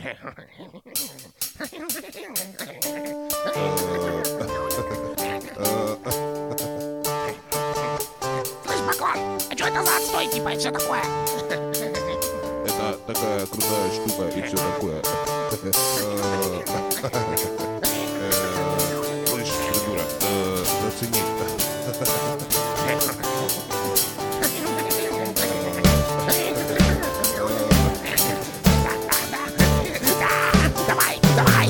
Слышь, Баклан, а что это за отстой, типа, и все такое? Это такая крутая штука и все такое. Слышь, придурок, зацени. Давай, давай.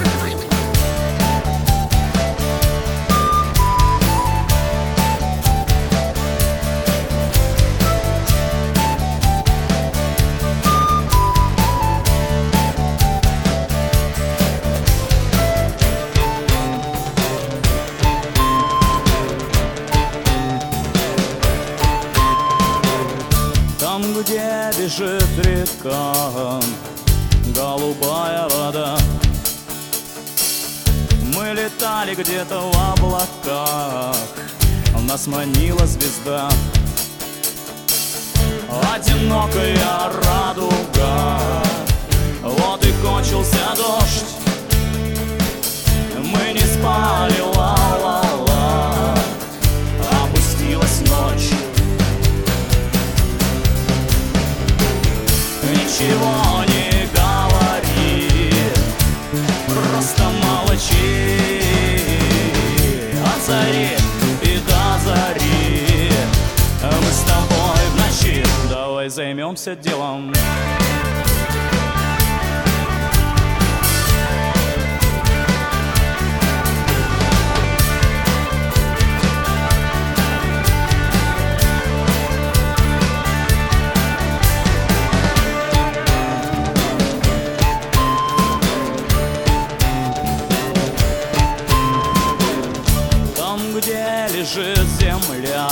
Там, где бежит река, голубая вода, мы летали где-то в облаках, нас манила звезда. Одинокая радуга, вот и кончился дождь. Мы не спали, ла-ла-ла, опустилась ночь. Ничего не говори, просто молчи. От зари и до зари мы с тобой в ночи. Давай займемся делом. Где лежит земля,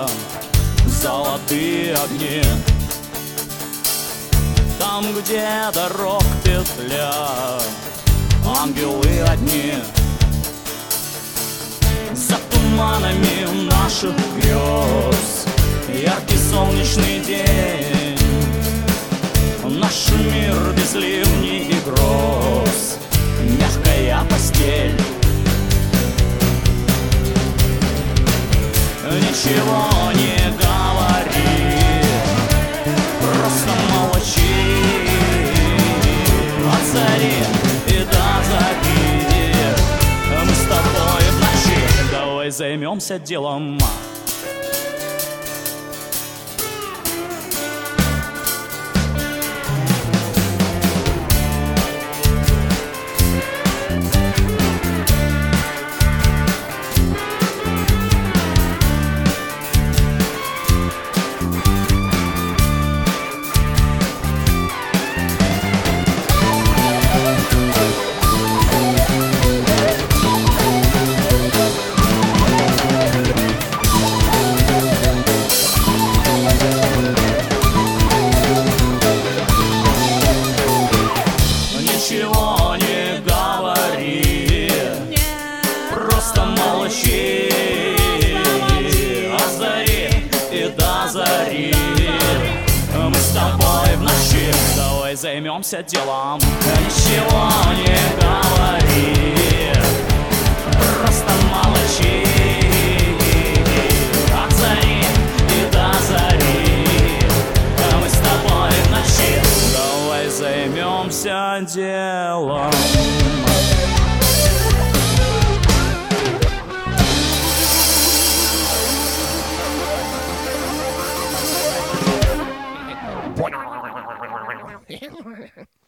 золотые огни, там, где дорог петля, ангелы одни. За туманами наших грез яркий солнечный день, наш мир без ливней и гроз, мягкая постель. Ничего не говори, просто молчи. От зари и до зари мы с тобой в ночи. Давай займемся делом. Ничего не говори, просто молчи. От зари и до зари мы с тобой в ночи. Давай займемся делом. Ничего не говори, просто молчи. От зари и до зари мы с тобой в ночи. Давай займемся делом. Понял.